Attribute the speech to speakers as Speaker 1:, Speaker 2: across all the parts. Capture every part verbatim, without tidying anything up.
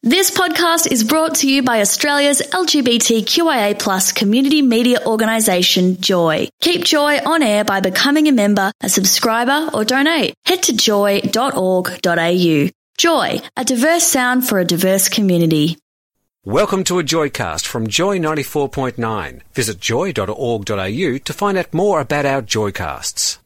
Speaker 1: This podcast is brought to you by Australia's L G B T Q I A plus community media organisation, Joy. Keep Joy on air by becoming a member, a subscriber or donate. Head to joy dot org dot a u. Joy, a diverse sound for a diverse community.
Speaker 2: Welcome to a Joycast from Joy ninety-four point nine. Visit joy dot org dot a u to find out more about our Joycasts.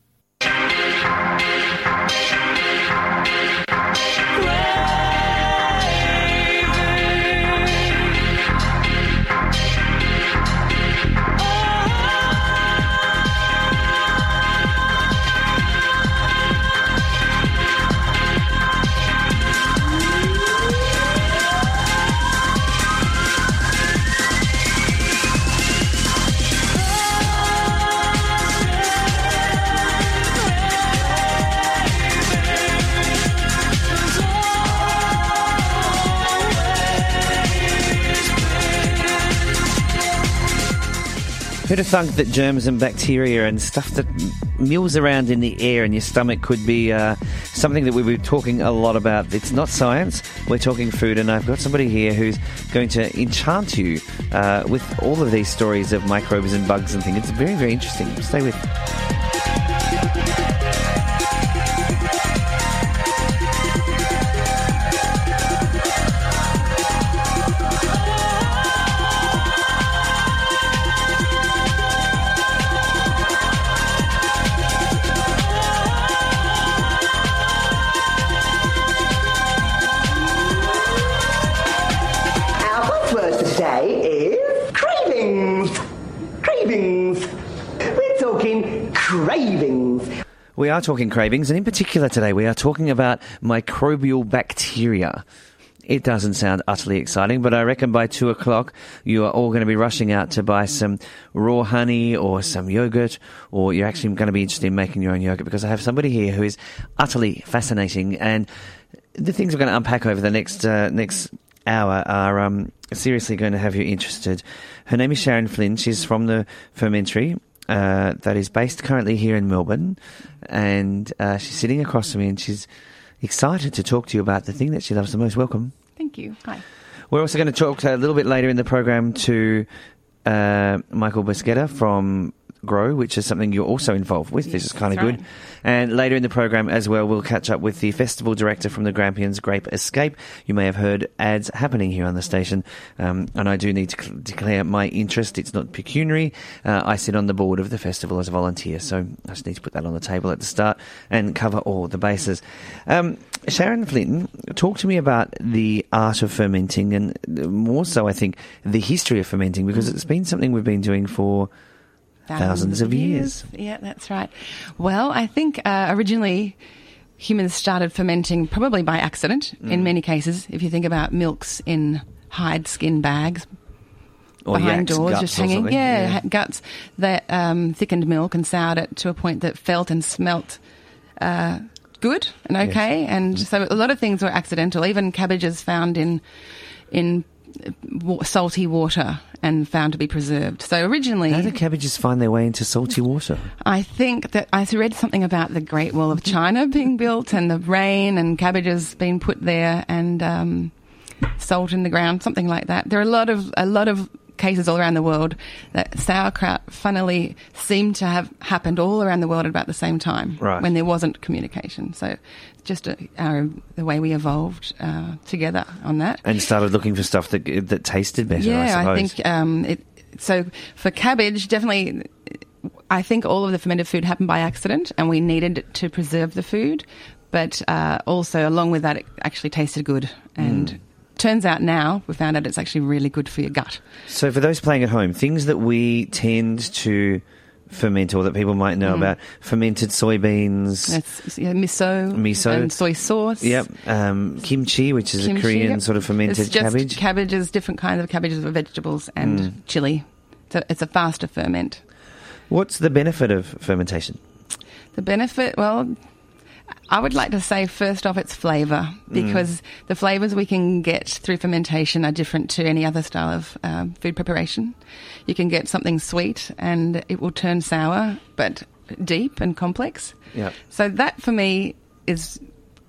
Speaker 3: Who'd have thunk that germs and bacteria and stuff that mills around in the air in your stomach could be uh, something that we were talking a lot about. It's not science, we're talking food, and I've got somebody here who's going to enchant you uh, with all of these stories of microbes and bugs and things. It's very, very interesting. Stay with me. We are talking cravings, and in particular today we are talking about microbial bacteria. It doesn't sound utterly exciting, but I reckon by two o'clock you are all going to be rushing out to buy some raw honey or some yogurt, or you're actually going to be interested in making your own yogurt, because I have somebody here who is utterly fascinating, and the things we're going to unpack over the next uh, next hour are um, seriously going to have you interested. Her name is Sharon Flynn. She's from the Fermentary. Uh, that is based currently here in Melbourne, and uh, she's sitting across from me, and she's excited to talk to you about the thing that she loves the most. Welcome.
Speaker 4: Thank you. Hi.
Speaker 3: We're also going to talk a little bit later in the program to uh, Michael Busqueta from Grow, which is something you're also involved with.
Speaker 4: Yes,
Speaker 3: this is kind of
Speaker 4: right.
Speaker 3: good. And later in the program as well, we'll catch up with the festival director from the Grampians, Grape Escape. You may have heard ads happening here on the station, um, and I do need to cl- declare my interest. It's not pecuniary. Uh, I sit on the board of the festival as a volunteer, so I just need to put that on the table at the start and cover all the bases. Um, Sharon Flynn, talk to me about the art of fermenting, and more so, I think, the history of fermenting, because it's been something we've been doing for Thousands, Thousands of years. years.
Speaker 4: Yeah, that's right. Well, I think uh, originally humans started fermenting probably by accident mm. in many cases. If you think about milks in hide skin bags
Speaker 3: or
Speaker 4: behind
Speaker 3: yaks,
Speaker 4: doors, just hanging. Yeah,
Speaker 3: yeah.
Speaker 4: guts that um, thickened milk and soured it to a point that felt and smelt uh, good and okay. Yes. And so a lot of things were accidental. Even cabbages found in in salty water and found to be preserved. So originally...
Speaker 3: How do cabbages find their way into salty water?
Speaker 4: I think that I read something about the Great Wall of China being built and the rain and cabbages being put there and um, salt in the ground, something like that. There are a lot of a lot of cases all around the world that sauerkraut funnily seemed to have happened all around the world at about the same time,
Speaker 3: right,
Speaker 4: when there wasn't communication. So just a, our, the way we evolved uh, together on that.
Speaker 3: And started looking for stuff that that tasted better,
Speaker 4: yeah,
Speaker 3: I suppose.
Speaker 4: I think um, it, so for cabbage, definitely I think all of the fermented food happened by accident and we needed to preserve the food, but uh, also along with that it actually tasted good and mm. turns out now we found out it's actually really good for your gut.
Speaker 3: So for those playing at home, things that we tend to ferment or that people might know mm. about, fermented soybeans.
Speaker 4: That's yeah, miso.
Speaker 3: Miso.
Speaker 4: And soy sauce.
Speaker 3: Yep. Um, kimchi, which is
Speaker 4: kimchi,
Speaker 3: a Korean
Speaker 4: yep.
Speaker 3: sort of fermented
Speaker 4: it's just
Speaker 3: cabbage.
Speaker 4: cabbages, different kinds of cabbages or vegetables and mm. chili. So it's a faster ferment.
Speaker 3: What's the benefit of fermentation?
Speaker 4: The benefit, well, I would like to say first off it's flavour, because mm. the flavours we can get through fermentation are different to any other style of um, food preparation. You can get something sweet and it will turn sour, but deep and complex.
Speaker 3: Yep.
Speaker 4: So that for me is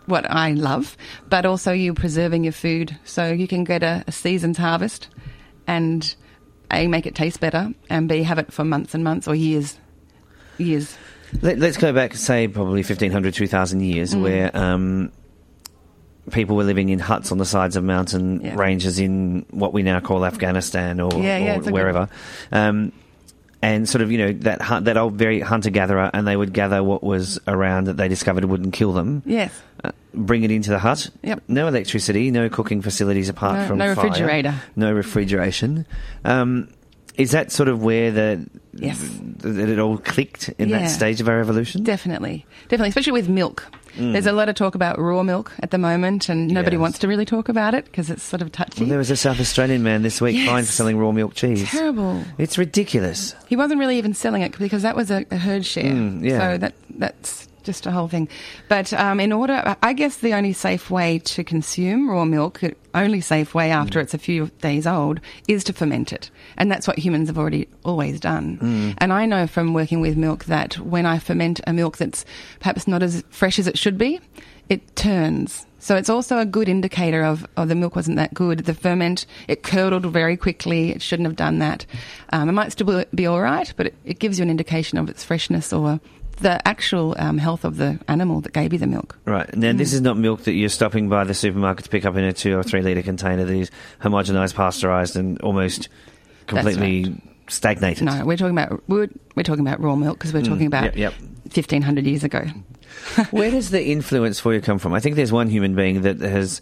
Speaker 4: what I love, but also you're preserving your food. So you can get a, a season's harvest and A, make it taste better, and B, have it for months and months or years. Years.
Speaker 3: Let, let's go back, say, probably fifteen hundred, two thousand years, mm. where um, people were living in huts on the sides of mountain yeah. ranges in what we now call Afghanistan or,
Speaker 4: yeah, yeah,
Speaker 3: or wherever. Um, and sort of, you know, that hunt, that old very hunter-gatherer, and they would gather what was around that they discovered wouldn't kill them.
Speaker 4: Yes.
Speaker 3: Uh, bring it into the hut.
Speaker 4: Yep.
Speaker 3: No electricity, no cooking facilities apart
Speaker 4: no,
Speaker 3: from
Speaker 4: no
Speaker 3: fire.
Speaker 4: refrigerator.
Speaker 3: No refrigeration. Um, is that sort of where the
Speaker 4: yes.
Speaker 3: that it all clicked in
Speaker 4: yeah.
Speaker 3: that stage of our evolution?
Speaker 4: Definitely. Definitely, especially with milk.
Speaker 3: Mm.
Speaker 4: There's a lot of talk about raw milk at the moment, and nobody
Speaker 3: yes.
Speaker 4: wants to really talk about it because it's sort of touchy.
Speaker 3: Well, there was a South Australian man this week
Speaker 4: yes.
Speaker 3: fined for selling raw milk cheese.
Speaker 4: Terrible.
Speaker 3: It's ridiculous.
Speaker 4: He wasn't really even selling it because that was a, a herd share.
Speaker 3: Mm, yeah.
Speaker 4: So that that's just a whole thing. But um, in order, I guess the only safe way to consume raw milk, the only safe way after mm. it's a few days old, is to ferment it. And that's what humans have already always done. Mm. And I know from working with milk that when I ferment a milk that's perhaps not as fresh as it should be, it turns. So it's also a good indicator of, oh, the milk wasn't that good. The ferment, it curdled very quickly. It shouldn't have done that. Um, it might still be all right, but it, it gives you an indication of its freshness or the actual um, health of the animal that gave you the milk.
Speaker 3: Right. Now, mm. this is not milk that you're stopping by the supermarket to pick up in a two or three litre container that is homogenised, pasteurised and almost completely
Speaker 4: right.
Speaker 3: stagnated.
Speaker 4: No, we're talking about we're, we're talking about raw milk because we're
Speaker 3: mm.
Speaker 4: talking about
Speaker 3: yep, yep.
Speaker 4: fifteen hundred years ago.
Speaker 3: Where does the influence for you come from? I think there's one human being that has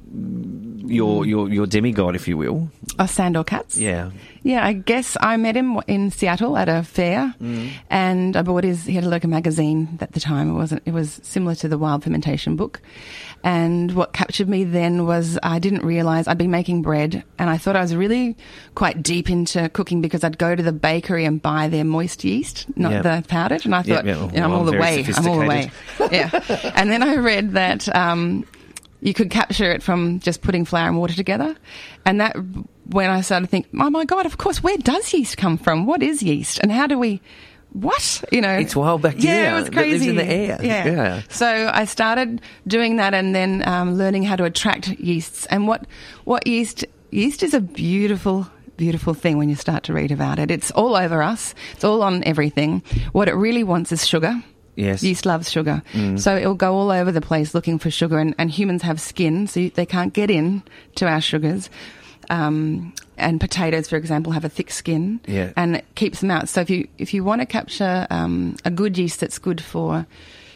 Speaker 3: your your your demigod, if you will.
Speaker 4: Oh, Sandor Katz?
Speaker 3: Yeah.
Speaker 4: Yeah, I guess I met him in Seattle at a fair, mm. and I bought his, he had a local magazine at the time. It wasn't, it was similar to the Wild Fermentation book. And what captured me then was I didn't realise I'd been making bread, and I thought I was really quite deep into cooking because I'd go to the bakery and buy their moist yeast, not
Speaker 3: yep.
Speaker 4: the powdered. And I thought,
Speaker 3: yep, yep.
Speaker 4: you know, I'm
Speaker 3: well,
Speaker 4: all the way. I'm all the way. Yeah. And then I read that um, you could capture it from just putting flour and water together. And that, when I started to think, oh my God, of course, where does yeast come from? What is yeast? And how do we, what? You know,
Speaker 3: it's wild bacteria.
Speaker 4: Yeah, it was crazy.
Speaker 3: That lives in the air.
Speaker 4: Yeah.
Speaker 3: yeah.
Speaker 4: So I started doing that and then um, learning how to attract yeasts. And what, what yeast, yeast is a beautiful, beautiful thing when you start to read about it. It's all over us. It's all on everything. What it really wants is sugar.
Speaker 3: Yes.
Speaker 4: Yeast loves sugar. Mm. So it'll go all over the place looking for sugar, and, and humans have skin, so they can't get in to our sugars. Um, and potatoes, for example, have a thick skin,
Speaker 3: yeah.
Speaker 4: and it keeps them out. So if you if you want to capture um, a good yeast that's good for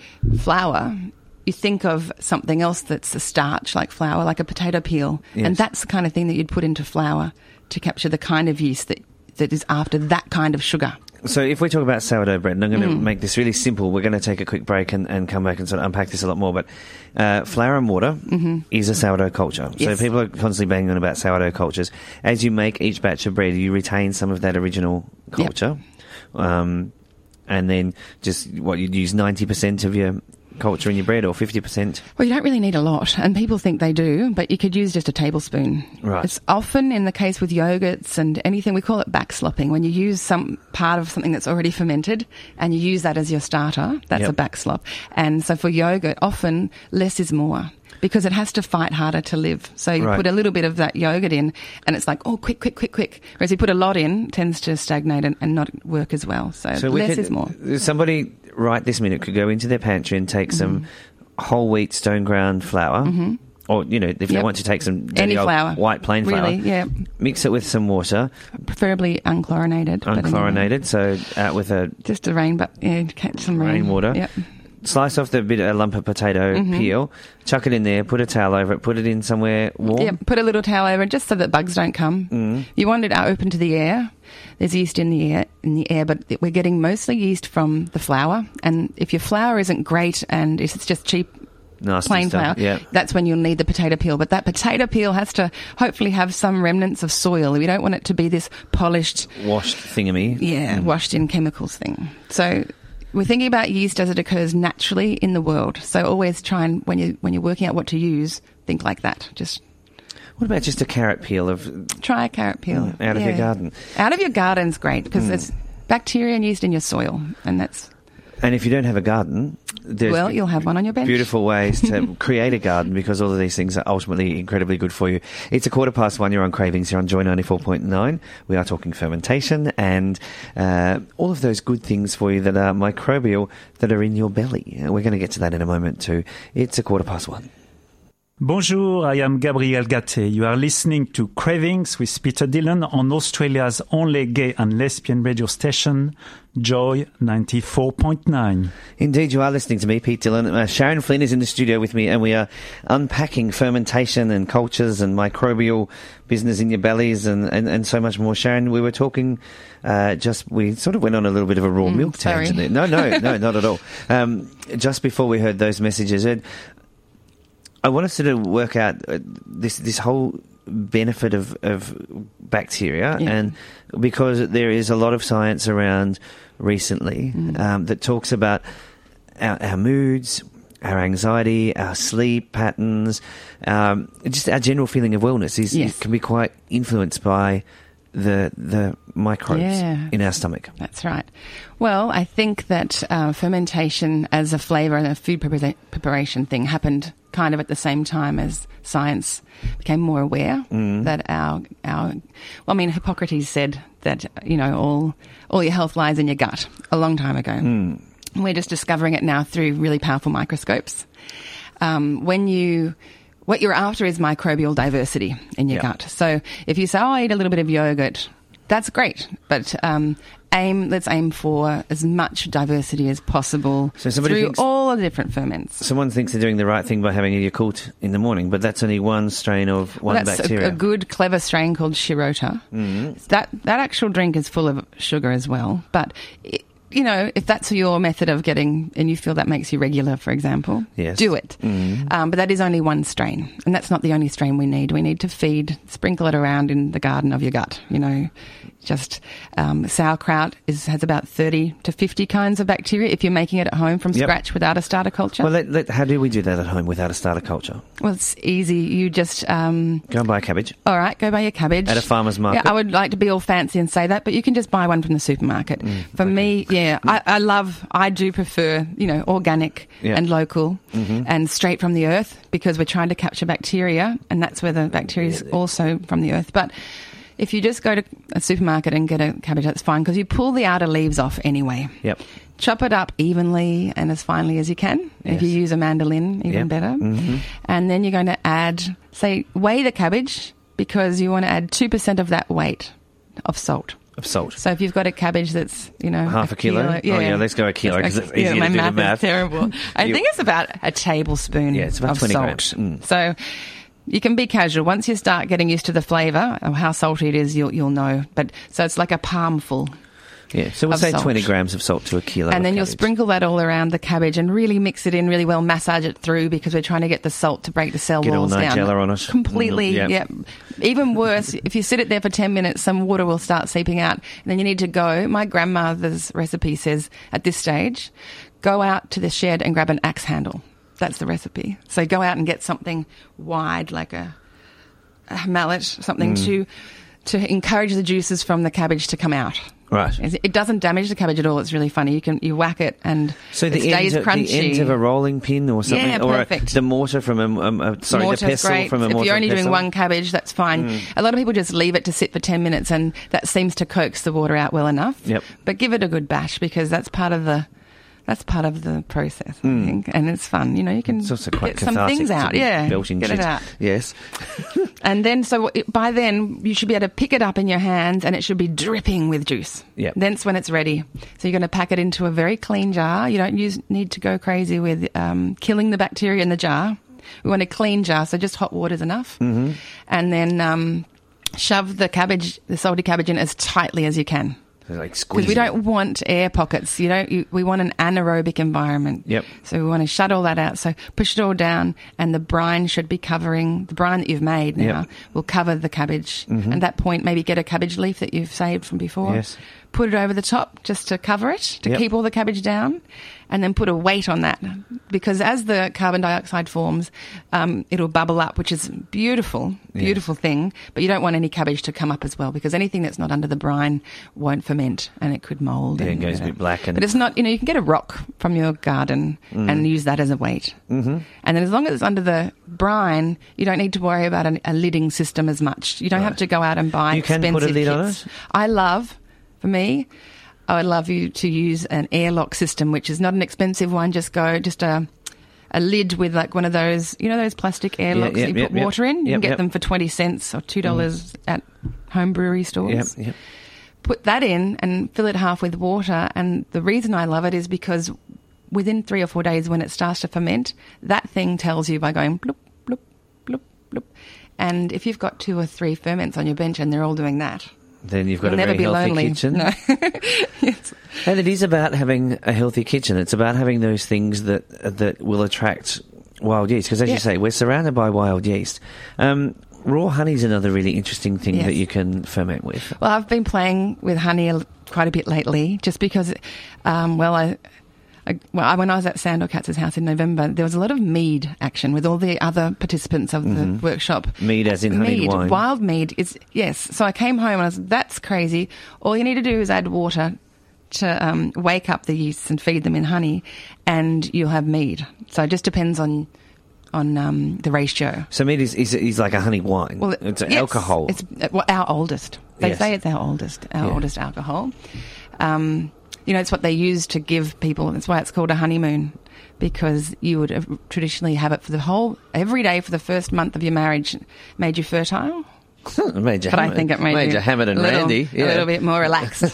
Speaker 4: flour, you think of something else that's a starch like flour, like a potato peel,
Speaker 3: yes.
Speaker 4: and that's the kind of thing that you'd put into flour to capture the kind of yeast that, that is after that kind of sugar.
Speaker 3: So if we talk about sourdough bread, and I'm going to
Speaker 4: mm.
Speaker 3: make this really simple, we're going to take a quick break and, and come back and sort of unpack this a lot more, but uh, flour and water mm-hmm. is a sourdough culture.
Speaker 4: Yes.
Speaker 3: So people are constantly banging on about sourdough cultures. As you make each batch of bread, you retain some of that original culture, yep. um, and then just, what, you'd use ninety percent of your culture in your bread, or fifty percent?
Speaker 4: Well, you don't really need a lot, and people think they do, but you could use just a tablespoon.
Speaker 3: Right.
Speaker 4: It's often in the case with yogurts and anything, we call it backslopping. When you use some part of something that's already fermented and you use that as your starter, that's
Speaker 3: yep.
Speaker 4: a backslop. And so for yogurt, often less is more, because it has to fight harder to live. So you
Speaker 3: right.
Speaker 4: put a little bit of that yogurt in and it's like, oh, quick, quick, quick, quick. Whereas you put a lot in, it tends to stagnate and, and not work as well. So,
Speaker 3: so
Speaker 4: less
Speaker 3: could,
Speaker 4: is more.
Speaker 3: Somebody right this minute could go into their pantry and take mm-hmm. some whole wheat stone ground flour, mm-hmm. or, you know, if
Speaker 4: yep.
Speaker 3: they want to take some
Speaker 4: any flour,
Speaker 3: white plain flour,
Speaker 4: really, yeah,
Speaker 3: mix it with some water,
Speaker 4: preferably unchlorinated.
Speaker 3: Unchlorinated, anyway. So out with a
Speaker 4: just a rain, but yeah, catch some rain.
Speaker 3: rainwater.
Speaker 4: Yep.
Speaker 3: Slice off the bit a lump of potato mm-hmm. peel, chuck it in there, put a towel over it, put it in somewhere warm.
Speaker 4: Yeah, put a little towel over it just so that bugs don't come. Mm. You want it open to the air. There's yeast in the air, in the air, but we're getting mostly yeast from the flour. And if your flour isn't great and it's just cheap,
Speaker 3: nasty
Speaker 4: plain
Speaker 3: stuff.
Speaker 4: flour,
Speaker 3: yeah.
Speaker 4: that's when you'll need the potato peel. But that potato peel has to hopefully have some remnants of soil. We don't want it to be this polished,
Speaker 3: washed thingamy.
Speaker 4: Yeah, mm. washed in chemicals thing. So we're thinking about yeast as it occurs naturally in the world. So always try and, when you when you're working out what to use, think like that. Just
Speaker 3: what about just a carrot peel of
Speaker 4: try a carrot peel
Speaker 3: mm, out of
Speaker 4: yeah.
Speaker 3: your garden?
Speaker 4: Out of your garden's great because mm. there's bacteria and yeast in your soil, and that's
Speaker 3: And if you don't have a garden, there's
Speaker 4: well, you'll have one on your bench.
Speaker 3: Beautiful ways to create a garden, because all of these things are ultimately incredibly good for you. It's a quarter past one. You're on Cravings here on Joy ninety-four point nine. We are talking fermentation and uh, all of those good things for you that are microbial that are in your belly. We're going to get to that in a moment too. It's a quarter past one.
Speaker 5: Bonjour, I am Gabriel Gatte. You are listening to Cravings with Peter Dillon on Australia's only gay and lesbian radio station, Joy ninety-four point nine.
Speaker 3: Indeed, you are listening to me, Pete Dillon. Uh, Sharon Flynn is in the studio with me, and we are unpacking fermentation and cultures and microbial business in your bellies and, and, and so much more. Sharon, we were talking uh, just, we sort of went on a little bit of a raw
Speaker 4: Mm,
Speaker 3: milk
Speaker 4: sorry.
Speaker 3: tangent there. No, no, no, not at all. Um, just before we heard those messages, Ed, I want us to work out uh, this this whole benefit of, of bacteria,
Speaker 4: Yeah.
Speaker 3: and because there is a lot of science around recently
Speaker 4: Mm.
Speaker 3: um, that talks about our, our moods, our anxiety, our sleep patterns, um, just our general feeling of wellness is
Speaker 4: Yes.
Speaker 3: can be quite influenced by the the microbes
Speaker 4: Yeah.
Speaker 3: in our stomach.
Speaker 4: That's right. Well, I think that uh, fermentation as a flavour and a food prepara- preparation thing happened kind of at the same time as science became more aware that our our well, I mean, Hippocrates said that you know all all your health lies in your gut a long time ago. And we're just discovering it now through really powerful microscopes. Um, when you What you're after is microbial diversity in your
Speaker 3: Yeah.
Speaker 4: gut. So if you say, oh, I eat a little bit of yogurt, that's great. But um, aim, let's aim for as much diversity as possible
Speaker 3: So somebody
Speaker 4: through
Speaker 3: thinks-
Speaker 4: all the different ferments.
Speaker 3: Someone thinks they're doing the right thing by having a Yakult in the morning, but that's only one strain of one
Speaker 4: Well, that's a,
Speaker 3: bacteria.
Speaker 4: a good, clever strain called Shirota. That that actual drink is full of sugar as well. But, it, you know, if that's your method of getting, and you feel that makes you regular, for example,
Speaker 3: Yes.
Speaker 4: do it. Um, but that is only one strain. And that's not the only strain we need. We need to feed, sprinkle it around in the garden of your gut, you know. Just um, sauerkraut is, has about thirty to fifty kinds of bacteria if you're making it at home from
Speaker 3: Yep.
Speaker 4: scratch without a starter culture.
Speaker 3: Well, let, let, how do we do that at home without a starter culture?
Speaker 4: Well, it's easy. You just... Um,
Speaker 3: Go and buy a cabbage.
Speaker 4: All right, go buy your cabbage.
Speaker 3: At a farmer's market?
Speaker 4: Yeah, I would like to be all fancy and say that, but you can just buy one from the supermarket.
Speaker 3: Mm,
Speaker 4: For me, yeah, I, I love, I do prefer, you know, organic
Speaker 3: Yeah.
Speaker 4: and local
Speaker 3: Mm-hmm.
Speaker 4: and straight from the earth, because we're trying to capture bacteria, and that's where the bacteria is also from the earth. But if you just go to a supermarket and get a cabbage, that's fine, because you pull the outer leaves off anyway.
Speaker 3: Yep.
Speaker 4: Chop it up evenly and as finely as you can.
Speaker 3: Yes.
Speaker 4: If you use a mandolin, even
Speaker 3: Yep.
Speaker 4: better.
Speaker 3: Mhm.
Speaker 4: And then you're going to add, say, weigh the cabbage, because you want to add two percent of that weight of salt.
Speaker 3: Of salt.
Speaker 4: So if you've got a cabbage that's, you know...
Speaker 3: Half a kilo? Oh, yeah, let's go a kilo, 'cause it's easier
Speaker 4: yeah, my
Speaker 3: to do the
Speaker 4: math
Speaker 3: math.
Speaker 4: is terrible. I
Speaker 3: You-
Speaker 4: think it's about a tablespoon
Speaker 3: Yeah, it's about
Speaker 4: of
Speaker 3: twenty
Speaker 4: salt.
Speaker 3: grams. Mm.
Speaker 4: So you can be casual. Once you start getting used to the flavour of how salty it is, you'll, you'll know. But so it's like a palmful.
Speaker 3: Yeah, so we'll
Speaker 4: Of
Speaker 3: say
Speaker 4: salt.
Speaker 3: twenty grams of salt to a kilo.
Speaker 4: And
Speaker 3: of
Speaker 4: then you'll
Speaker 3: cabbage.
Speaker 4: sprinkle that all around the cabbage and really mix it in really well, massage it through, because we're trying to get the salt to break the cell
Speaker 3: Get all
Speaker 4: walls down.
Speaker 3: Nigella on it.
Speaker 4: Completely,
Speaker 3: Mm,
Speaker 4: yeah. Even worse, if you sit it there for ten minutes, some water will start seeping out, and then you need to go. My grandmother's recipe says, at this stage, go out to the shed and grab an axe handle. That's the recipe. So go out and get something wide, like a, a mallet, something
Speaker 3: Mm.
Speaker 4: to to encourage the juices from the cabbage to come out.
Speaker 3: Right.
Speaker 4: It doesn't damage the cabbage at all. It's really funny. You can you whack it and
Speaker 3: So
Speaker 4: it
Speaker 3: the
Speaker 4: stays
Speaker 3: ends, of,
Speaker 4: crunchy.
Speaker 3: the ends of a rolling pin or something,
Speaker 4: Yeah,
Speaker 3: or a,
Speaker 4: perfect.
Speaker 3: the mortar from a, um, a sorry,
Speaker 4: Mortar's
Speaker 3: the pestle
Speaker 4: great.
Speaker 3: from a
Speaker 4: If
Speaker 3: mortar
Speaker 4: you're only
Speaker 3: and
Speaker 4: doing
Speaker 3: pestle.
Speaker 4: one cabbage, that's fine.
Speaker 3: Mm.
Speaker 4: A lot of people just leave it to sit for ten minutes, and that seems to coax the water out well enough.
Speaker 3: Yep.
Speaker 4: But give it a good bash, because that's part of the that's part of the process, I think, and it's fun. You know, you can
Speaker 3: Mm. It's also quite
Speaker 4: get some
Speaker 3: cathartic
Speaker 4: things
Speaker 3: to
Speaker 4: out.
Speaker 3: be
Speaker 4: Yeah,
Speaker 3: belching
Speaker 4: get
Speaker 3: shit.
Speaker 4: it out.
Speaker 3: Yes.
Speaker 4: And then, so it, by then, you should be able to pick it up in your hands, and it should be dripping with juice.
Speaker 3: Yep.
Speaker 4: Thence when it's ready. So you're going to pack it into a very clean jar. You don't use, need to go crazy with um, killing the bacteria in the jar. We want a clean jar, so just hot water is enough. Mm-hmm. And then um, shove the cabbage, the salty cabbage, in as tightly as you can.
Speaker 3: So like
Speaker 4: Because
Speaker 3: squeeze
Speaker 4: we
Speaker 3: it.
Speaker 4: don't want air pockets. You don't. You, we want an anaerobic environment.
Speaker 3: Yep.
Speaker 4: So we want to shut all that out. So push it all down, and the brine should be covering the brine that you've made now.
Speaker 3: Yep. Mm-hmm.
Speaker 4: Will cover the cabbage. And at that point, maybe get a cabbage leaf that you've saved from before.
Speaker 3: Yes.
Speaker 4: Put it over the top just to cover it, to
Speaker 3: Yep.
Speaker 4: keep all the cabbage down, and then put a weight on that, because as the carbon dioxide forms, um, it'll bubble up, which is beautiful, beautiful yes. thing. But you don't want any cabbage to come up as well, because anything that's not under the brine won't ferment, and it could mould.
Speaker 3: Yeah,
Speaker 4: and,
Speaker 3: it goes
Speaker 4: you know.
Speaker 3: a bit black. And
Speaker 4: but it's not, you know, you can get a rock from your garden mm. and use that as a weight.
Speaker 3: Mm-hmm.
Speaker 4: And then as long as it's under the brine, you don't need to worry about an, a lidding system as much. You don't
Speaker 3: right.
Speaker 4: have to go out and buy
Speaker 3: you
Speaker 4: expensive
Speaker 3: can put a lid
Speaker 4: kits.
Speaker 3: on it?
Speaker 4: I love, for me, I would love you to use an airlock system, which is not an expensive one. Just go, just a a lid with like one of those, you know, those plastic airlocks
Speaker 3: yeah, yeah,
Speaker 4: that you
Speaker 3: yeah,
Speaker 4: put
Speaker 3: yeah.
Speaker 4: water in. You
Speaker 3: Yep,
Speaker 4: can get
Speaker 3: yep.
Speaker 4: them for twenty cents or two dollars mm. at home brewery stores.
Speaker 3: Yep, yep.
Speaker 4: Put that in and fill it half with water. And the reason I love it is because within three or four days when it starts to ferment, that thing tells you by going bloop, bloop, bloop, bloop. And if you've got two or three ferments on your bench and they're all doing that,
Speaker 3: then you've got
Speaker 4: you'll
Speaker 3: a
Speaker 4: never
Speaker 3: very
Speaker 4: be
Speaker 3: healthy
Speaker 4: lonely.
Speaker 3: kitchen.
Speaker 4: No. Yes.
Speaker 3: And it is about having a healthy kitchen. It's about having those things that that will attract wild yeast. Because as
Speaker 4: yeah.
Speaker 3: you say, we're surrounded by wild yeast. Um, raw honey is another really interesting thing
Speaker 4: yes.
Speaker 3: that you can ferment with.
Speaker 4: Well, I've been playing with honey a, quite a bit lately, just because, um, well, I, I, well, I, when I was at Sandor Katz's house in November, there was a lot of mead action with all the other participants of
Speaker 3: mm-hmm.
Speaker 4: the workshop.
Speaker 3: Mead as in honeyed
Speaker 4: mead,
Speaker 3: wine.
Speaker 4: Wild mead. Is, yes. So I came home and I was, that's crazy. All you need to do is add water to um, wake up the yeasts and feed them in honey, and you'll have mead. So it just depends on on um, the ratio.
Speaker 3: So mead is, is, is like a honey wine.
Speaker 4: Well,
Speaker 3: it's
Speaker 4: yes,
Speaker 3: alcohol.
Speaker 4: It's uh, well, our oldest. They
Speaker 3: Yes.
Speaker 4: say it's our oldest, our
Speaker 3: Yeah.
Speaker 4: oldest alcohol. Um, you know, it's what they use to give people. That's why it's called a honeymoon, because you would have traditionally have it for the whole, every day for the first month of your marriage, made you fertile.
Speaker 3: Major
Speaker 4: But
Speaker 3: Hammond.
Speaker 4: I think it made
Speaker 3: Major
Speaker 4: you
Speaker 3: Hammond and
Speaker 4: a little,
Speaker 3: Randy. Yeah.
Speaker 4: a little bit more relaxed.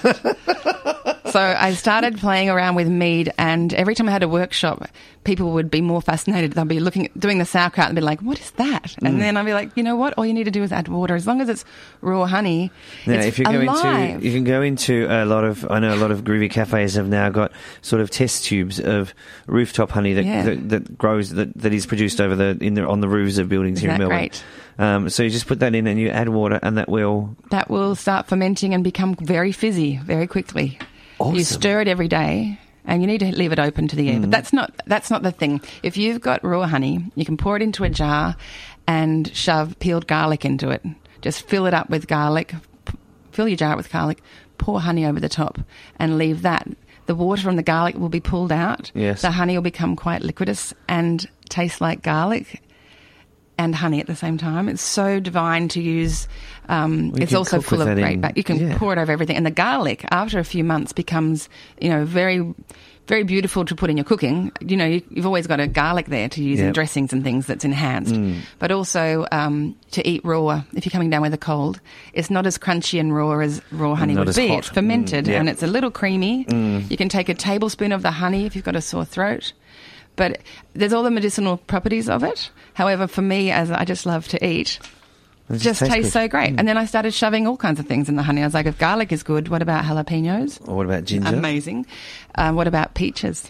Speaker 4: So I started playing around with mead, and every time I had a workshop, people would be more fascinated. They'll be looking, doing the sauerkraut and be like, what is that? And
Speaker 3: Mm.
Speaker 4: then I'll be like, you know what? All you need to do is add water. As long as it's raw honey,
Speaker 3: Yeah,
Speaker 4: it's
Speaker 3: if you go
Speaker 4: alive.
Speaker 3: into, you can go into a lot of. I know a lot of groovy cafes have now got sort of test tubes of rooftop honey that
Speaker 4: Yeah.
Speaker 3: that, that grows that, that is produced over the in the on the roofs of buildings
Speaker 4: Isn't
Speaker 3: here in
Speaker 4: that
Speaker 3: Melbourne.
Speaker 4: great?
Speaker 3: Um, so you just put that in and you add water, and that will.
Speaker 4: That will start fermenting and become very fizzy very quickly.
Speaker 3: Awesome.
Speaker 4: You stir it every day, and you need to leave it open to the air.
Speaker 3: Mm.
Speaker 4: But that's not that's not the thing. If you've got raw honey, you can pour it into a jar and shove peeled garlic into it. Just fill it up with garlic. P- fill your jar up with garlic. Pour honey over the top, and leave that. The water from the garlic will be pulled out.
Speaker 3: Yes.
Speaker 4: The honey will become quite liquidous and taste like garlic and honey at the same time. It's so divine to use. Um,
Speaker 3: Well, you
Speaker 4: it's
Speaker 3: can
Speaker 4: also
Speaker 3: cook
Speaker 4: full
Speaker 3: with
Speaker 4: of
Speaker 3: that
Speaker 4: great.
Speaker 3: in-
Speaker 4: But you can
Speaker 3: yeah.
Speaker 4: pour it over everything, and the garlic after a few months becomes, you know, very, very beautiful to put in your cooking. You know, you, you've always got a garlic there to use in
Speaker 3: Yep.
Speaker 4: dressings and things that's enhanced.
Speaker 3: Mm.
Speaker 4: But also um, to eat raw if you're coming down with a cold. It's not as crunchy and raw as raw honey
Speaker 3: Not
Speaker 4: would
Speaker 3: as
Speaker 4: be.
Speaker 3: hot.
Speaker 4: It's fermented
Speaker 3: Mm, yeah.
Speaker 4: and it's a little creamy.
Speaker 3: Mm.
Speaker 4: You can take a tablespoon of the honey if you've got a sore throat. But there's all the medicinal properties of it. However, for me, as I just love to eat,
Speaker 3: It
Speaker 4: just tastes
Speaker 3: good.
Speaker 4: so great.
Speaker 3: Mm.
Speaker 4: And then I started shoving all kinds of things in the honey. I was like, if garlic is good, what about jalapenos?
Speaker 3: Or what about ginger?
Speaker 4: Amazing. Um, what about peaches?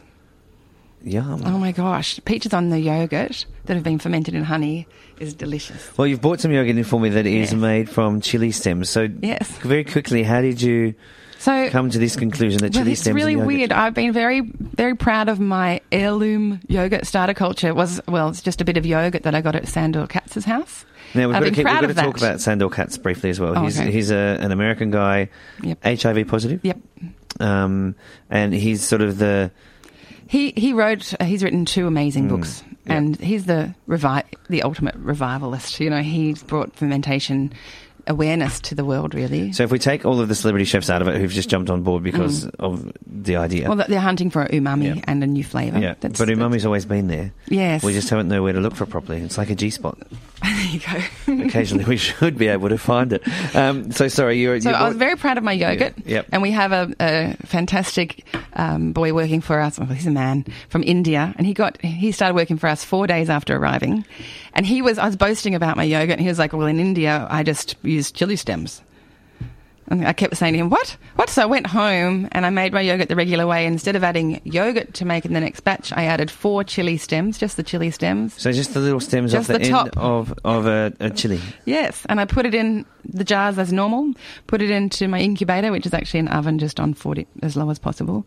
Speaker 3: Yum.
Speaker 4: Oh my gosh. Peaches on the yogurt that have been fermented in honey is delicious.
Speaker 3: Well, you've bought some yogurt in for me that is
Speaker 4: Yes.
Speaker 3: made from chili stems. So
Speaker 4: Yes.
Speaker 3: very quickly, how did you
Speaker 4: So
Speaker 3: come to this conclusion that
Speaker 4: well,
Speaker 3: chili
Speaker 4: it's
Speaker 3: stems
Speaker 4: really
Speaker 3: in yogurt?
Speaker 4: weird. I've been very, very proud of my heirloom yogurt starter culture. It was, well, it's just a bit of yogurt that I got at Sandor Katz's house.
Speaker 3: Now, we've
Speaker 4: I've
Speaker 3: got to,
Speaker 4: been
Speaker 3: keep, we've
Speaker 4: proud
Speaker 3: got to
Speaker 4: of
Speaker 3: talk
Speaker 4: that.
Speaker 3: about Sandor Katz briefly as well.
Speaker 4: Oh,
Speaker 3: he's
Speaker 4: okay.
Speaker 3: he's a, an American guy,
Speaker 4: Yep.
Speaker 3: H I V positive.
Speaker 4: Yep.
Speaker 3: Um, and he's sort of the...
Speaker 4: He he wrote. Uh, he's written two amazing
Speaker 3: Mm,
Speaker 4: books,
Speaker 3: yeah.
Speaker 4: and he's the revi- the ultimate revivalist. You know, he's brought fermentation awareness to the world, really.
Speaker 3: So if we take all of the celebrity chefs out of it who've just jumped on board because of the idea...
Speaker 4: Well, they're hunting for umami
Speaker 3: Yeah.
Speaker 4: and a new flavour.
Speaker 3: yeah,
Speaker 4: That's-
Speaker 3: but umami's always been there.
Speaker 4: Yes.
Speaker 3: We just haven't known where to look for it properly. It's like a G-spot.
Speaker 4: There you go.
Speaker 3: Occasionally we should be able to find it. Um, so sorry, you're...
Speaker 4: So
Speaker 3: you're
Speaker 4: I was very proud of my yogurt,
Speaker 3: Yeah, yep.
Speaker 4: and we have a, a fantastic um, boy working for us. Well, he's a man from India, and he got he started working for us four days after arriving, and he was I was boasting about my yogurt, and he was like, "Well, in India, I just use chili stems." And I kept saying to him, "What? What?" So I went home and I made my yogurt the regular way. Instead of adding yogurt to make in the next batch, I added four chili stems, just the chili stems.
Speaker 3: So just the little stems
Speaker 4: Just
Speaker 3: off the,
Speaker 4: the top.
Speaker 3: end of, of a, a chili.
Speaker 4: Yes, and I put it in the jars as normal, put it into my incubator, which is actually an oven just on forty, as low as possible,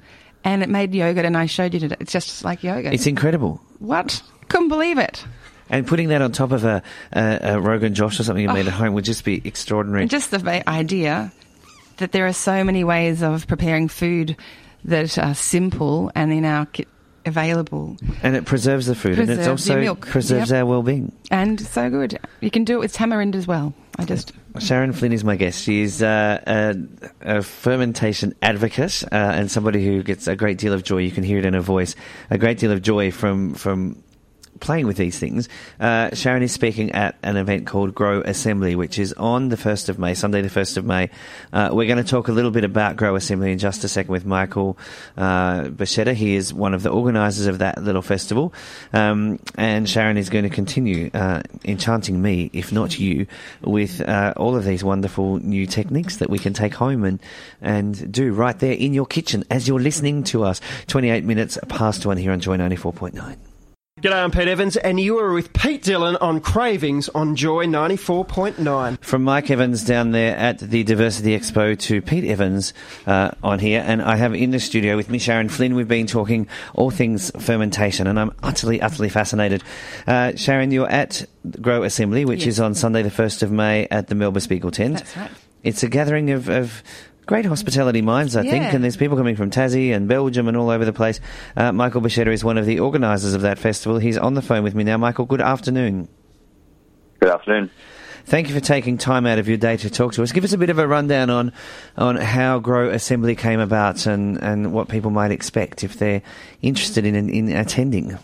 Speaker 4: and it made yogurt, and I showed you today. It's just like yogurt.
Speaker 3: It's incredible.
Speaker 4: What? Couldn't believe it.
Speaker 3: And putting that on top of a, a, a Rogan Josh or something you oh. made at home would just be extraordinary.
Speaker 4: And just the idea that there are so many ways of preparing food that are simple and in our kit available.
Speaker 3: And it preserves the food, preserves and it also
Speaker 4: milk.
Speaker 3: preserves
Speaker 4: yep.
Speaker 3: our well-being.
Speaker 4: And so good. You can do it with tamarind as well. I just...
Speaker 3: Sharon Flynn is my guest. She's uh, a, a fermentation advocate uh, and somebody who gets a great deal of joy. You can hear it in her voice. A great deal of joy from... from playing with these things. Uh, Sharon is speaking at an event called Grow Assembly, which is on the first of May, Sunday the first of May. Uh, we're going to talk a little bit about Grow Assembly in just a second with Michael uh, Bachetta. He is one of the organisers of that little festival. Um, and Sharon is going to continue uh, enchanting me, if not you, with uh, all of these wonderful new techniques that we can take home and, and do right there in your kitchen as you're listening to us. twenty-eight minutes past one here on Joy ninety-four point nine.
Speaker 6: G'day, I'm Pete Evans, and you are with Pete Dillon on Cravings on Joy ninety-four point nine.
Speaker 3: From Mike Evans down there at the Diversity Expo to Pete Evans uh, on here, and I have in the studio with me Sharon Flynn. We've been talking all things fermentation, and I'm utterly, utterly fascinated. Uh, Sharon, you're at Grow Assembly, which yes. is on Sunday the first of May at the Melba Spiegel tent.
Speaker 4: That's right.
Speaker 3: It's a gathering of... of great hospitality minds, I
Speaker 4: yeah.
Speaker 3: think, and there's people coming from Tassie and Belgium and all over the place. Uh, Michael Bachetta is one of the organisers of that festival. He's on the phone with me now. Michael, good afternoon.
Speaker 7: Good afternoon.
Speaker 3: Thank you for taking time out of your day to talk to us. Give us a bit of a rundown on on how Grow Assembly came about and, and what people might expect if they're interested in in attending.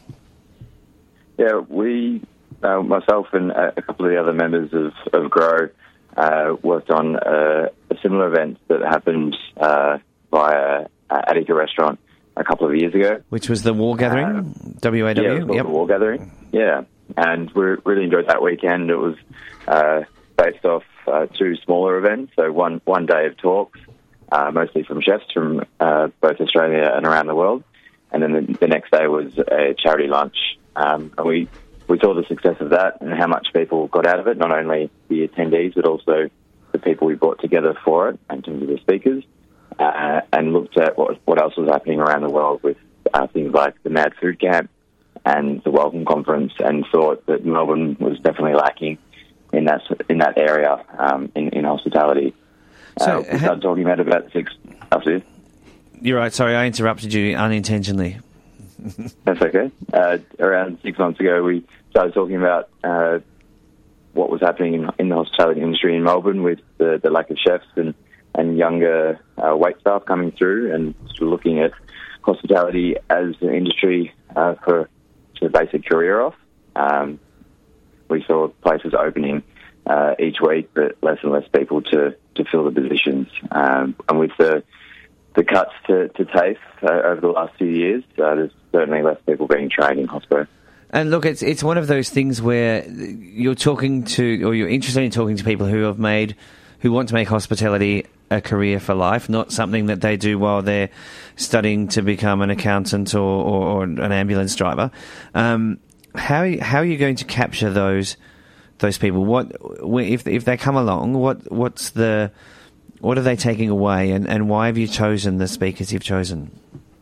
Speaker 7: Yeah, we, uh, myself and a couple of the other members of, of Grow, Uh, worked on a, a similar event that happened uh, via uh, Attica Restaurant a couple of years ago.
Speaker 3: Which was the War Gathering?
Speaker 7: Uh,
Speaker 3: W A W?
Speaker 7: Yeah, it was
Speaker 3: yep.
Speaker 7: the War Gathering. Yeah, and we really enjoyed that weekend. It was uh, based off uh, two smaller events, so one, one day of talks, uh, mostly from chefs from uh, both Australia and around the world, and then the, the next day was a charity lunch. Um, and we We saw the success of that and how much people got out of it, not only the attendees, but also the people we brought together for it in terms of the speakers, uh, and looked at what, what else was happening around the world with uh, things like the Mad Food Camp and the Welcome Conference, and thought that Melbourne was definitely lacking in that in that area um, in, in hospitality.
Speaker 3: So
Speaker 7: uh, we started talking about it about six... After this.
Speaker 3: You're right, sorry, I interrupted you unintentionally.
Speaker 7: That's okay. Uh, around six months ago, we started talking about uh, what was happening in, in the hospitality industry in Melbourne with the, the lack of chefs and, and younger uh, wait staff coming through, and sort of looking at hospitality as an industry uh, for to base a career off. Um, we saw places opening uh, each week, but less and less people to, to fill the positions. Um, and with the the cuts to, to TAFE uh, over the last few years, uh, there's certainly less people being trained in hospital.
Speaker 3: And look, it's it's one of those things where you're talking to, or you're interested in talking to people who have made, who want to make hospitality a career for life, not something that they do while they're studying to become an accountant or, or, or an ambulance driver. Um, how how are you going to capture those those people? What if if they come along? What what's the What are they taking away, and, and why have you chosen the speakers you've chosen?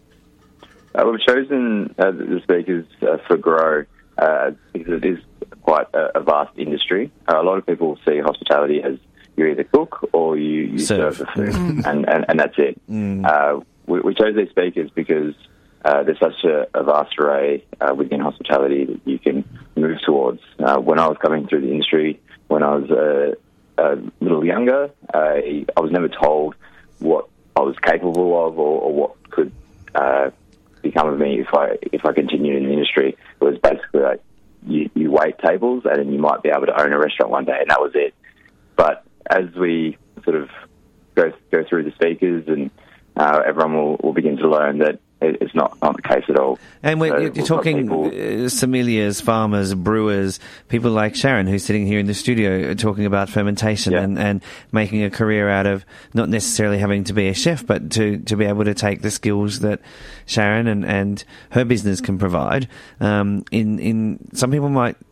Speaker 7: Uh, we've chosen uh, the speakers uh, for Grow uh, because it is quite a, a vast industry. Uh, a lot of people see hospitality as you either cook or you, you serve. serve the food, and, and, and that's it. Mm. Uh, we, we chose these speakers because uh, there's such a, a vast array uh, within hospitality that you can move towards. Uh, when I was coming through the industry, when I was uh, a little younger, uh, I was never told what I was capable of or, or what could uh, become of me if I if I continued in the industry. It was basically like you, you wait tables and then you might be able to own a restaurant one day, and that was it. But as we sort of go go through the speakers, and uh, everyone will, will begin to learn that it's not, not the case at all.
Speaker 3: And when
Speaker 7: so
Speaker 3: you're talking people, uh, sommeliers, farmers, brewers, people like Sharon, who's sitting here in the studio talking about fermentation yeah. and, and making a career out of not necessarily having to be a chef, but to, to be able to take the skills that Sharon and, and her business can provide. Um, in, in some people might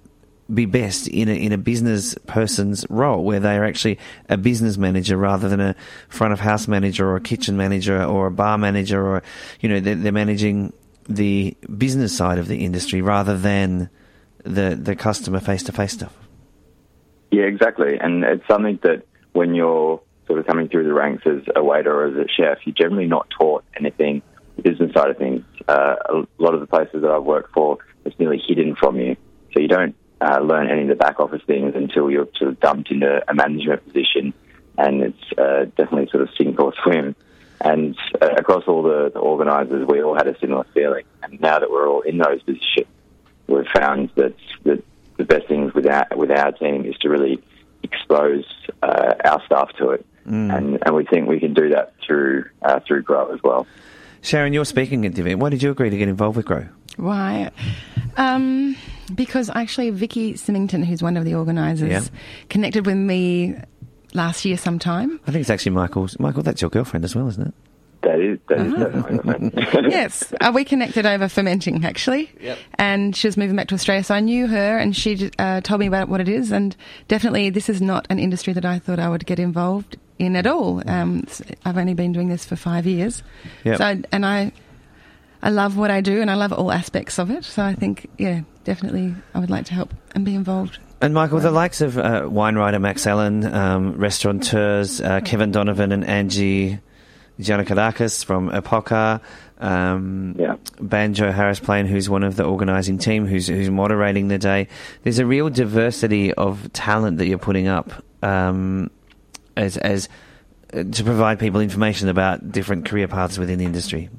Speaker 3: be best in a, in a business person's role, where they are actually a business manager rather than a front of house manager or a kitchen manager or a bar manager, or, you know, they're, they're managing the business side of the industry rather than the, the customer face-to-face stuff.
Speaker 7: Yeah, exactly. And it's something that when you're sort of coming through the ranks as a waiter or as a chef, you're generally not taught anything, the business side of things. Uh, a lot of the places that I've worked for, it's nearly hidden from you. So you don't uh, learn any of the back office things until you're sort of dumped into a management position, and it's uh, definitely sort of sink or swim. And uh, across all the, the organisers, we all had a similar feeling. And now that we're all in those positions, we've found that, that the best things with our, with our team is to really expose uh, our staff to it. Mm. And, and we think we can do that through uh, through Grow as well.
Speaker 3: Sharon, you're speaking at the event. Why did you agree to get involved with Grow?
Speaker 4: Why? Um, because actually Vicky Symington, who's one of the organisers,
Speaker 3: yeah.
Speaker 4: connected with me last year sometime.
Speaker 3: I think it's actually Michael's. Michael, that's your girlfriend as well, isn't it?
Speaker 7: That is, that is definitely
Speaker 4: Yes. Uh, we connected over fermenting, actually.
Speaker 3: Yep.
Speaker 4: And she was moving back to Australia, so I knew her, and she uh, told me about what it is. And definitely this is not an industry that I thought I would get involved in at all. Um, I've only been doing this for five years.
Speaker 3: Yep.
Speaker 4: So, and I, I love what I do, and I love all aspects of it. So I think, yeah, definitely I would like to help and be involved.
Speaker 3: And Michael, the likes of uh, wine writer Max Allen, um, restaurateurs uh, Kevin Donovan and Angie Giannakadakis from Epoca, um,
Speaker 7: yeah.
Speaker 3: Banjo Harris Plain, who's one of the organising team, who's who's moderating the day. There's a real diversity of talent that you're putting up um, as as uh, to provide people information about different career paths within the industry.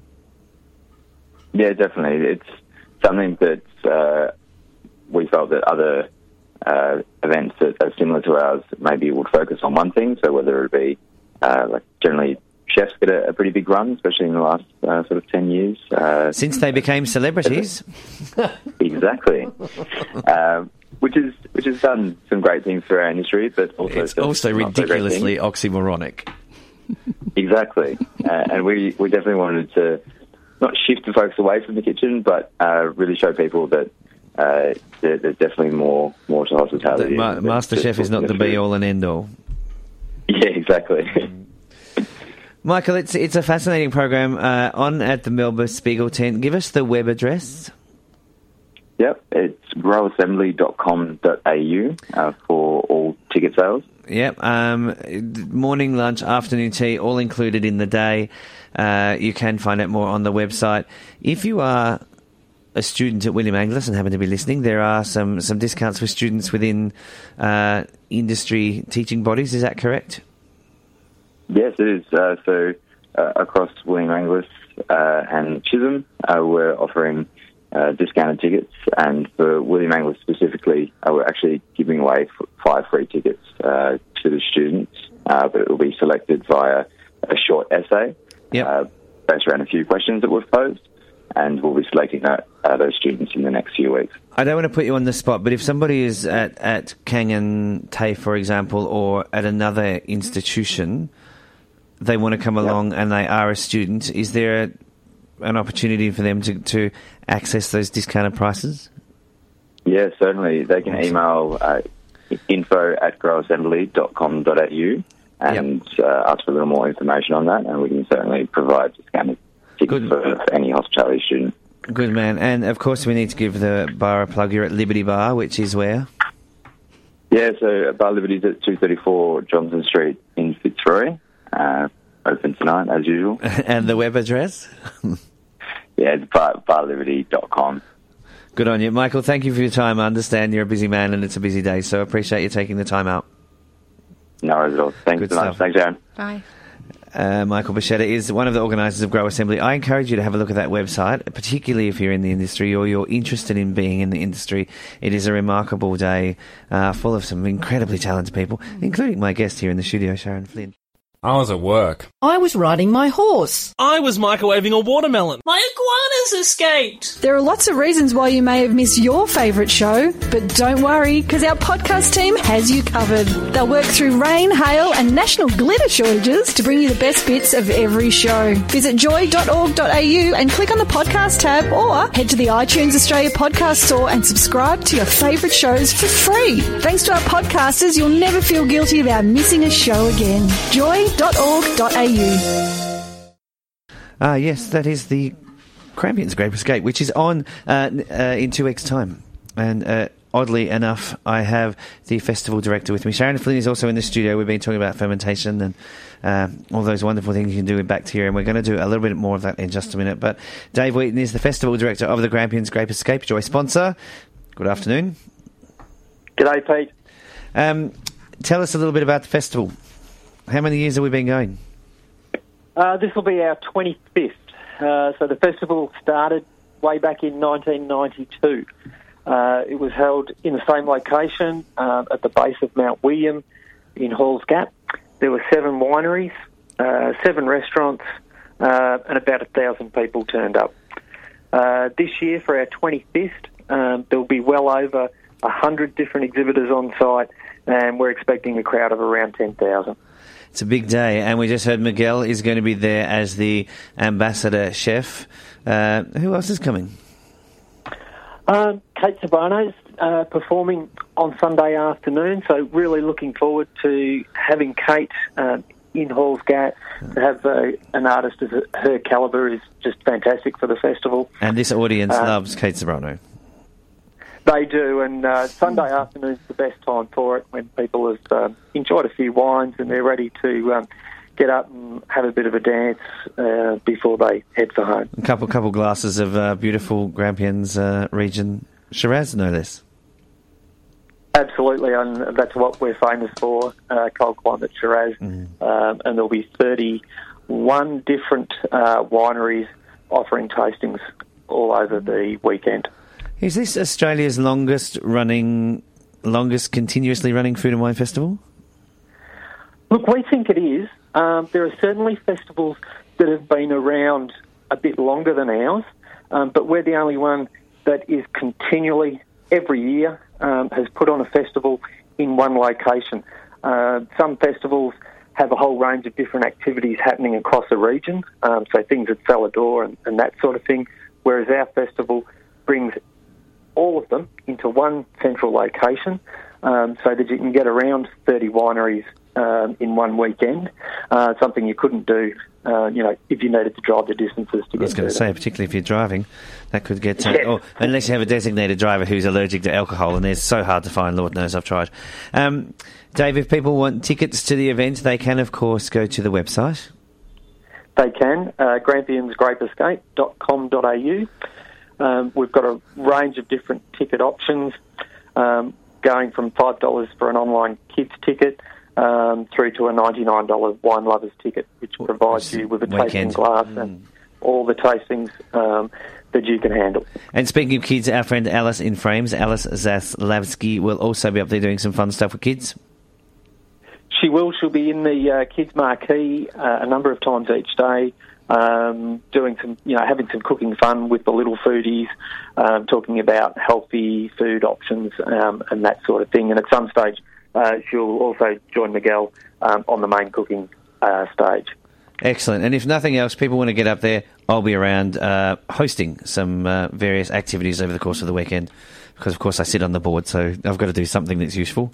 Speaker 7: Yeah, definitely. It's something that uh, we felt that other uh, events that are similar to ours maybe would focus on one thing. So whether it be uh, like generally chefs get a, a pretty big run, especially in the last uh, sort of ten years. Uh,
Speaker 3: Since they became celebrities.
Speaker 7: Exactly. uh, which is which has done some great things for our industry, but also...
Speaker 3: It's also ridiculously oxymoronic.
Speaker 7: Exactly. uh, and we, we definitely wanted to not shift the focus away from the kitchen, but uh, really show people that uh, there, there's definitely more more to hospitality.
Speaker 3: Ma- MasterChef is not the be-all and end-all.
Speaker 7: Yeah, exactly.
Speaker 3: Michael, it's it's a fascinating program uh, on at the Melba Spiegel tent. Give us the web address.
Speaker 7: Yep, it's grow assembly dot com dot a u uh, for all ticket sales.
Speaker 3: Yep, um, morning, lunch, afternoon tea, all included in the day. Uh, you can find out more on the website. If you are a student at William Angliss and happen to be listening, there are some, some discounts for students within uh, industry teaching bodies. Is that correct?
Speaker 7: Yes, it is. Uh, so uh, across William Angliss uh, and Chisholm, uh, we're offering uh, discounted tickets. And for William Angliss specifically, uh, we're actually giving away f- five free tickets uh, to the students, uh, but it will be selected via a short essay
Speaker 3: yep.
Speaker 7: uh, based around a few questions that we've posed. And we'll be selecting that, uh, those students in the next few weeks.
Speaker 3: I don't want to put you on the spot, but if somebody is at, at Kangan TAFE, for example, or at another institution, they want to come along yep. and they are a student, is there a, an opportunity for them to, to access those discounted prices?
Speaker 7: Yeah, certainly. They can awesome. email uh, info at grow assembly dot com dot a u and yep. uh, ask for a little more information on that, and we can certainly provide discounted tickets for, for any hospitality student.
Speaker 3: Good man. And, of course, we need to give the bar a plug. You're at Liberty Bar, which is where?
Speaker 7: Yeah, so Bar Liberty's at two thirty-four Johnson Street in Fitzroy. Uh, open tonight, as usual.
Speaker 3: And the web address?
Speaker 7: Yeah, it's bar, bar liberty dot com.
Speaker 3: Good on you. Michael, thank you for your time. I understand you're a busy man and it's a busy day, so I appreciate you taking the time out.
Speaker 7: No worries at all. Thanks
Speaker 3: Good
Speaker 7: so much.
Speaker 3: stuff.
Speaker 7: Thanks, Aaron.
Speaker 4: Bye.
Speaker 3: Uh, Michael Bichetta is one of the organisers of Grow Assembly. I encourage you to have a look at that website, particularly if you're in the industry or you're interested in being in the industry. It is a remarkable day uh, full of some incredibly talented people, including my guest here in the studio, Sharon Flynn.
Speaker 8: I was at work.
Speaker 9: I was riding my horse.
Speaker 10: I was microwaving a watermelon.
Speaker 11: My iguanas escaped.
Speaker 12: There are lots of reasons why you may have missed your favourite show, but don't worry, because our podcast team has you covered. They'll work through rain, hail and national glitter shortages to bring you the best bits of every show. Visit joy dot org dot a u and click on the podcast tab, or head to the iTunes Australia podcast store and subscribe to your favourite shows for free. Thanks to our podcasters, you'll never feel guilty about missing a show again. joy dot org dot a u.
Speaker 3: Ah, yes, that is the Grampians Grape Escape, which is on uh, uh, in two weeks' time. And uh, oddly enough, I have the festival director with me. Sharon Flynn is also in the studio. We've been talking about fermentation and uh, all those wonderful things you can do with bacteria, and we're going to do a little bit more of that in just a minute. But Dave Wheaton is the festival director of the Grampians Grape Escape, Joy sponsor. Good afternoon.
Speaker 13: G'day, Pete.
Speaker 3: Um, tell us a little bit about the festival. How many years have we been going?
Speaker 13: Uh, this will be our twenty-fifth. Uh, so the festival started way back in nineteen ninety-two. Uh, it was held in the same location uh, at the base of Mount William in Halls Gap. There were seven wineries, uh, seven restaurants, uh, and about a thousand people turned up. Uh, this year, for our twenty-fifth, um, there will be well over one hundred different exhibitors on site, and we're expecting a crowd of around ten thousand.
Speaker 3: It's a big day, and we just heard Miguel is going to be there as the ambassador chef. Uh, who else is coming?
Speaker 13: Um, Kate Ceberano's uh, performing on Sunday afternoon, so really looking forward to having Kate uh, in Halls Gap. To have uh, an artist of her calibre is just fantastic for the festival.
Speaker 3: And this audience
Speaker 13: uh,
Speaker 3: loves Kate Ceberano.
Speaker 13: They do, and uh, Sunday afternoon's the best time for it, when people have uh, enjoyed a few wines and they're ready to um, get up and have a bit of a dance uh, before they head for home.
Speaker 3: A couple couple glasses of uh, beautiful Grampians uh, region Shiraz, no less.
Speaker 13: Absolutely, and that's what we're famous for, uh, cold climate Shiraz. Mm. Um, and there'll be thirty-one different uh, wineries offering tastings all over the weekend.
Speaker 3: Is this Australia's longest running, longest continuously running food and wine festival?
Speaker 13: Look, we think it is. Um, there are certainly festivals that have been around a bit longer than ours, um, but we're the only one that is continually, every year, um, has put on a festival in one location. Uh, some festivals have a whole range of different activities happening across a region, um, so things at Salador and, and that sort of thing, whereas our festival brings all of them into one central location, um, so that you can get around thirty wineries um, in one weekend, uh, something you couldn't do, uh, you know, if you needed to drive the distances to get
Speaker 3: I was going to say, particularly if you're driving, that could get... Uh, or, unless you have a designated driver who's allergic to alcohol, and they're so hard to find, Lord knows I've tried. Um, Dave, if people want tickets to the event, they can, of course, go to the website.
Speaker 13: They can, uh, grampians grape escape dot com dot a u. Um, we've got a range of different ticket options, um, going from five dollars for an online kids ticket um, through to a ninety-nine dollars wine lovers ticket, which provides you with a
Speaker 3: Weekend.
Speaker 13: tasting glass mm. and all the tastings um, that you can handle.
Speaker 3: And speaking of kids, our friend Alice in Frames, Alice Zaslavsky, will also be up there doing some fun stuff with kids.
Speaker 13: She will. She'll be in the uh, kids' marquee uh, a number of times each day. Um, doing some, you know, having some cooking fun with the little foodies, um, talking about healthy food options um, and that sort of thing. And at some stage, uh, she'll also join Miguel um, on the main cooking uh, stage.
Speaker 3: Excellent. And if nothing else, people want to get up there, I'll be around uh, hosting some uh, various activities over the course of the weekend. Because, of course, I sit on the board, so I've got to do something that's useful.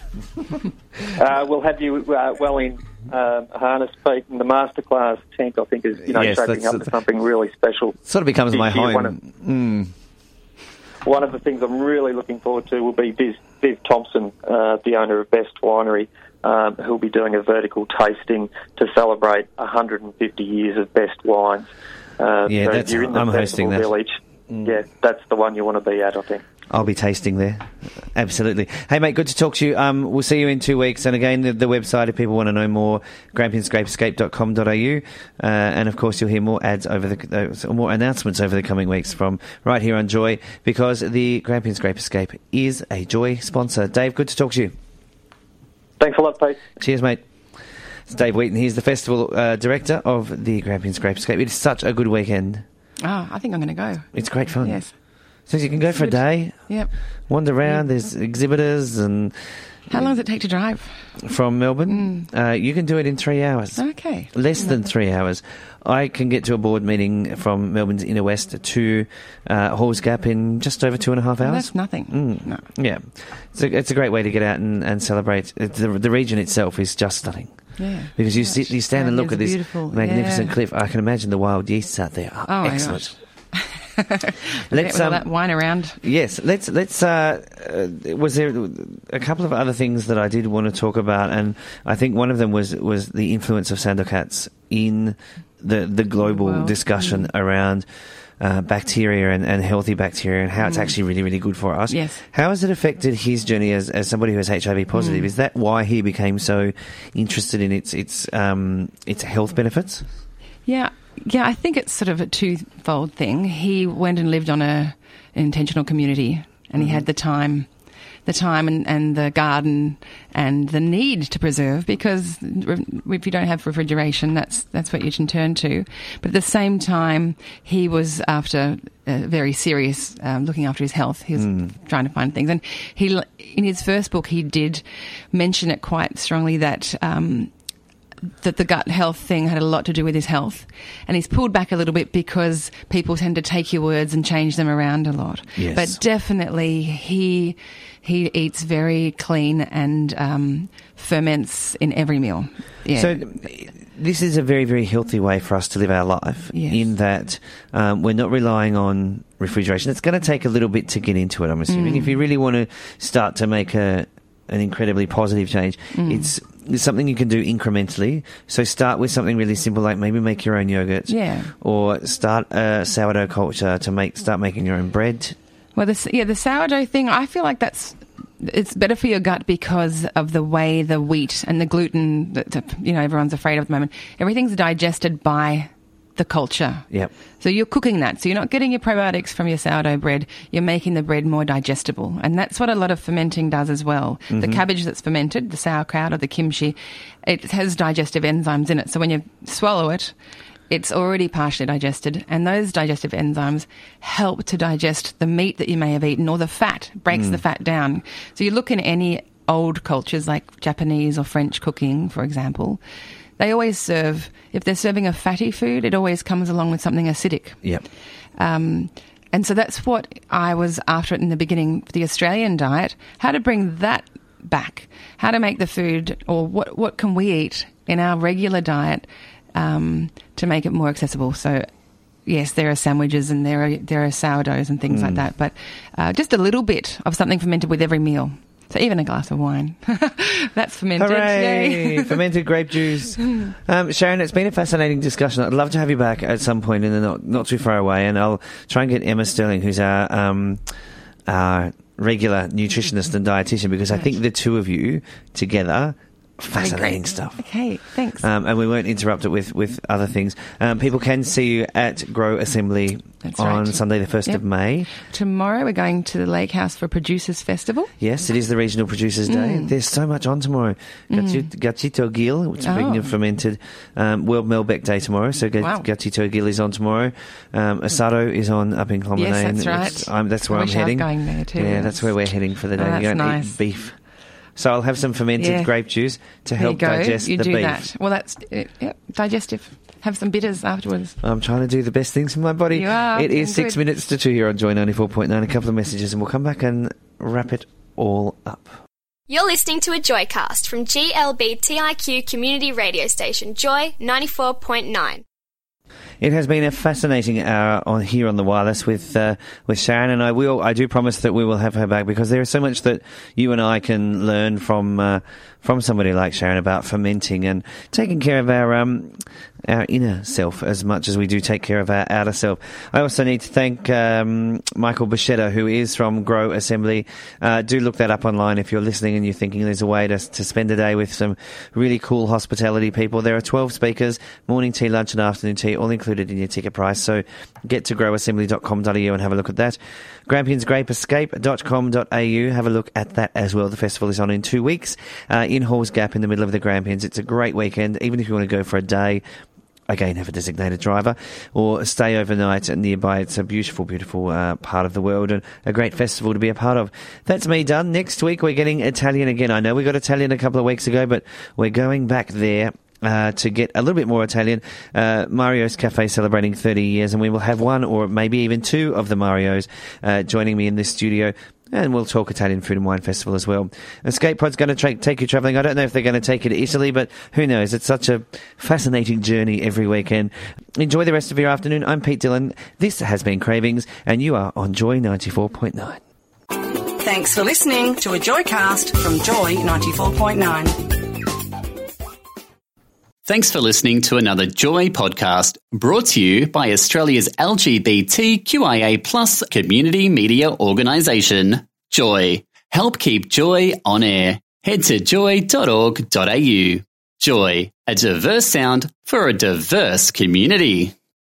Speaker 13: uh, we'll have you uh, well in uh, harness, Pete, and the masterclass tent, I think, is you know
Speaker 3: yes,
Speaker 13: shaping up to something really special.
Speaker 3: Sort of becomes my home.
Speaker 13: One of,
Speaker 3: mm.
Speaker 13: one of the things I'm really looking forward to will be Viv, Viv Thompson, uh, the owner of Best Winery, um, who'll be doing a vertical tasting to celebrate one hundred fifty years of Best wines. Uh,
Speaker 3: yeah,
Speaker 13: so
Speaker 3: that's,
Speaker 13: you're in the
Speaker 3: I'm hosting that.
Speaker 13: Village. Mm. Yeah, that's the one you want to be at, I think.
Speaker 3: I'll be tasting there. Absolutely. Hey, mate, good to talk to you. Um, we'll see you in two weeks. And again, the, the website, if people want to know more, grampians grape escape dot com dot a u. Uh, and, of course, you'll hear more ads over the, uh, more announcements over the coming weeks from right here on Joy, because the Grampians Grape Escape is a Joy sponsor. Dave, good to talk to you.
Speaker 13: Thanks a lot, Pete.
Speaker 3: Cheers, mate. It's Dave Wheaton. He's the festival uh, director of the Grampians Grape Escape. It's such a good weekend.
Speaker 4: Oh, I think I'm going to go.
Speaker 3: It's great fun.
Speaker 4: Yes.
Speaker 3: So you can go for a day.
Speaker 4: Yep.
Speaker 3: Wander around.
Speaker 4: Yep.
Speaker 3: There's exhibitors and.
Speaker 4: How long does it take to drive?
Speaker 3: From Melbourne? Mm. Uh, you can do it in three hours.
Speaker 4: Okay.
Speaker 3: Less than three hours. I can get to a board meeting from Melbourne's inner west to uh, Halls Gap in just over two and a half hours.
Speaker 4: Oh, that's nothing.
Speaker 3: Mm.
Speaker 4: No.
Speaker 3: Yeah. It's a, it's a great way to get out and, and celebrate. It, the, the region itself is just stunning.
Speaker 4: Yeah.
Speaker 3: Because you
Speaker 4: yeah,
Speaker 3: sit, you stand and look at this
Speaker 4: beautiful.
Speaker 3: magnificent
Speaker 4: yeah.
Speaker 3: cliff. I can imagine the wild yeasts out there. Oh,
Speaker 4: oh
Speaker 3: excellent.
Speaker 4: Let's um, all that wine around.
Speaker 3: Yes, let's let's. Uh, uh, was there a couple of other things that I did want to talk about, and I think one of them was was the influence of Sandocats in the the global well, discussion mm. around uh, bacteria and, and healthy bacteria and how mm. it's actually really really good for us.
Speaker 4: Yes.
Speaker 3: How has it affected his journey as, as somebody who has H I V positive? Mm. Is that why he became so interested in its its um, its health benefits?
Speaker 4: Yeah. Yeah, I think it's sort of a twofold thing. He went and lived on a an intentional community, and mm-hmm. he had the time, the time and, and the garden and the need to preserve, because if you don't have refrigeration, that's that's what you can turn to. But at the same time, he was after uh, very serious um, looking after his health. He was mm. trying to find things, and he in his first book he did mention it quite strongly that. Um, that the gut health thing had a lot to do with his health, and he's pulled back a little bit because people tend to take your words and change them around a lot.
Speaker 3: Yes.
Speaker 4: But definitely he he eats very clean and um, ferments in every meal. Yeah.
Speaker 3: So this is a very, very healthy way for us to live our life,
Speaker 4: yes.
Speaker 3: in that um, we're not relying on refrigeration. It's going to take a little bit to get into it, I'm assuming. Mm. If you really want to start to make a an incredibly positive change, mm. it's It's something you can do incrementally. So start with something really simple, like maybe make your own yogurt.
Speaker 4: Yeah.
Speaker 3: Or start a sourdough culture to make start making your own bread.
Speaker 4: Well, the, yeah, the sourdough thing, I feel like that's it's better for your gut because of the way the wheat and the gluten that, you know, everyone's afraid of at the moment. Everything's digested by the culture.
Speaker 3: Yep.
Speaker 4: So you're cooking that. So you're not getting your probiotics from your sourdough bread. You're making the bread more digestible. And that's what a lot of fermenting does as well. Mm-hmm. The cabbage that's fermented, the sauerkraut or the kimchi, it has digestive enzymes in it. So when you swallow it, it's already partially digested. And those digestive enzymes help to digest the meat that you may have eaten, or the fat, breaks mm. the fat down. So you look in any old cultures like Japanese or French cooking, for example, they always serve, if they're serving a fatty food, it always comes along with something acidic.
Speaker 3: Yep.
Speaker 4: Um, and so that's what I was after in the beginning, the Australian diet, how to bring that back, how to make the food, or what, what can we eat in our regular diet um, to make it more accessible. So, yes, there are sandwiches and there are, there are sourdoughs and things mm. like that, but uh, just a little bit of something fermented with every meal. So even a glass of wine. That's fermented.
Speaker 3: Hooray! Fermented grape juice. Um, Sharon, it's been a fascinating discussion. I'd love to have you back at some point in the not, not too far away, and I'll try and get Emma Sterling, who's our, um, our regular nutritionist and dietitian, because I think the two of you together... Fascinating stuff.
Speaker 4: Okay, thanks.
Speaker 3: Um, and we won't interrupt it with, with other things. Um, people can see you at Grow Assembly
Speaker 4: That's
Speaker 3: on
Speaker 4: right.
Speaker 3: Sunday the first
Speaker 4: yep.
Speaker 3: of May.
Speaker 4: Tomorrow we're going to the Lake House for Producers Festival.
Speaker 3: Yes, it is the Regional Producers Day. Mm. There's so much on tomorrow. Mm. Gachito Gil, which is vegan and fermented. Um, World Melbeck Day tomorrow, so
Speaker 4: wow.
Speaker 3: Gachito Gil is on tomorrow. Um, Asado is on up in Clonmernane.
Speaker 4: Yes, that's right.
Speaker 3: I'm, that's where
Speaker 4: I
Speaker 3: I'm
Speaker 4: wish
Speaker 3: heading.
Speaker 4: I was going there too.
Speaker 3: Yeah, that's where we're heading for the day.
Speaker 4: Oh,
Speaker 3: We're going
Speaker 4: nice.
Speaker 3: to eat beef. So I'll have some fermented
Speaker 4: yeah.
Speaker 3: grape juice to
Speaker 4: there
Speaker 3: help
Speaker 4: you go.
Speaker 3: digest
Speaker 4: you
Speaker 3: the
Speaker 4: do
Speaker 3: beef.
Speaker 4: That. Well, that's uh, yep, digestive. Have some bitters afterwards.
Speaker 3: I'm trying to do the best things for my body.
Speaker 4: You are.
Speaker 3: It is six
Speaker 4: good.
Speaker 3: minutes to two here on Joy ninety-four point nine. A couple of messages and we'll come back and wrap it all up.
Speaker 8: You're listening to a Joycast from G L B T I Q community radio station Joy ninety-four point nine.
Speaker 3: It has been a fascinating hour on here on the wireless with uh, with Sharon, and I will. I do promise that we will have her back, because there is so much that you and I can learn from uh, from somebody like Sharon about fermenting and taking care of our um, our inner self as much as we do take care of our outer self. I also need to thank um, Michael Bichetta, who is from Grow Assembly. Uh, do look that up online if you're listening and you're thinking there's a way to to spend a day with some really cool hospitality people. There are twelve speakers, morning tea, lunch and afternoon tea, all included in your ticket price. So get to grow assembly dot com dot a u and have a look at that. Grampians Grape Escape dot com dot a u. Have a look at that as well. The festival is on in two weeks. Uh, in Halls Gap in the middle of the Grampians. It's a great weekend, even if you want to go for a day. Again, have a designated driver or stay overnight nearby. It's a beautiful, beautiful uh, part of the world and a great festival to be a part of. That's me done. Next week, we're getting Italian again. I know we got Italian a couple of weeks ago, but we're going back there uh, to get a little bit more Italian. Uh, Mario's Cafe celebrating thirty years, and we will have one or maybe even two of the Marios uh, joining me in this studio. And we'll talk Italian Food and Wine Festival as well. Escape Pod's going to tra- take you travelling. I don't know if they're going to take you to Italy, but who knows? It's such a fascinating journey every weekend. Enjoy the rest of your afternoon. I'm Pete Dillon. This has been Cravings, and you are on Joy ninety-four point nine.
Speaker 9: Thanks for listening to a Joycast from Joy ninety-four point nine.
Speaker 14: Thanks for listening to another Joy podcast brought to you by Australia's L G B T Q I A plus community media organisation, Joy. Help keep Joy on air. Head to joy dot org dot a u. Joy, a diverse sound for a diverse community.